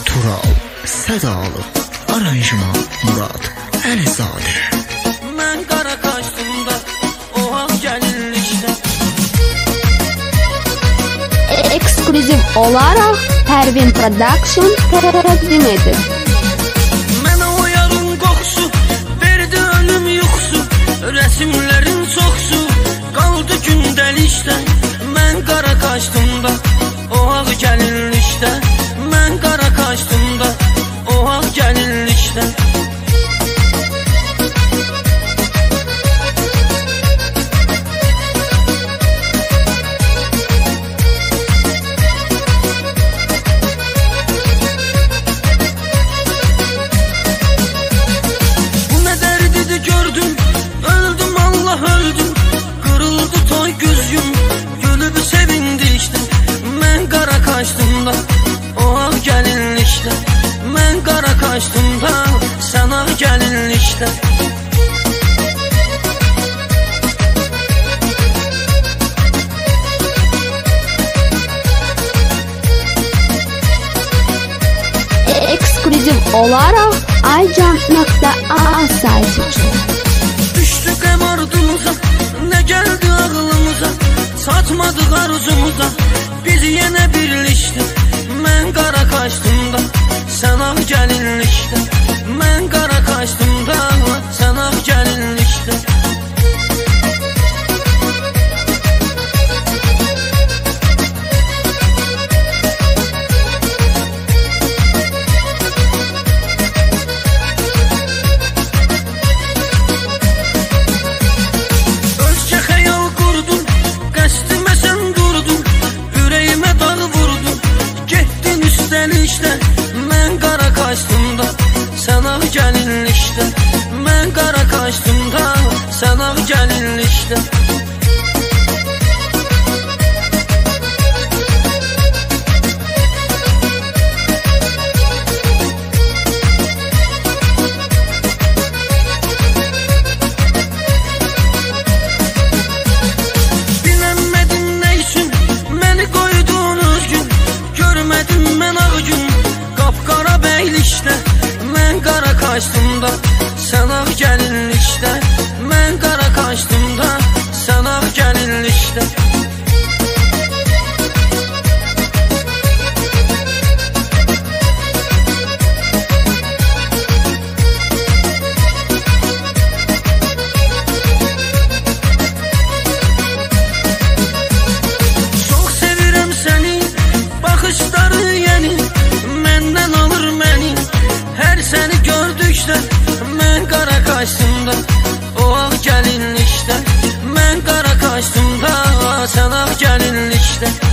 Tural Sədalı, aranjman Murad Əlizadə. Mən qara qaşdımda o an gəlirlikdə. Eksklüziv olaraq Pərvin Production təqdim edir. Mənə o yarın qoxusu verdi ölüm yuxusu, rəsimlərin çoxsu qaldı gündəlikdə. Mən qara qaşdımda o an gəlirlikdə. Mən qara qaşdımda o an gəlirlikdə. O an gəlinlikdə, mən qara qaşdımda, sən ağ gəlinlikdə. Eksklüziv olaraq aycan.a saytı üçün. Düşdü qəm ardımıza, nə gəldi ağlımıza, çatmadıq arzumuza, biz yenə birlikdə. Mən qara qaşdımda, sən ağ gəlinlikdə. Mən qara qaşdımda, sən ağ gəlinlikdə. Özcə xəyal qurdum, qəsdimə sən durdun, ürəyimə dağ vurdun, getdin üstəlikdə. Mən qara qaşdımda, sən ağ gəlinlikdə. Mən qara qaşdımda, sən ağ gəlinlikdə. Bilənmədin nə üçün məni qoydun özgün, görmədim mən ağ gün qapqara bəylikdə. Mən qara qaşdımda, sən ağ gəlinlikdə. Mən qara qaşdımda, sən ağ gəlinlikdə. Çox sevirəm səni, baxışları yeni, məndən alır məni. Hər səni gördükdə, mən qara qaşdımda, o ağ gəlinlikdə. Mən qara qaşdımda, sən ağ gəlinlikdə.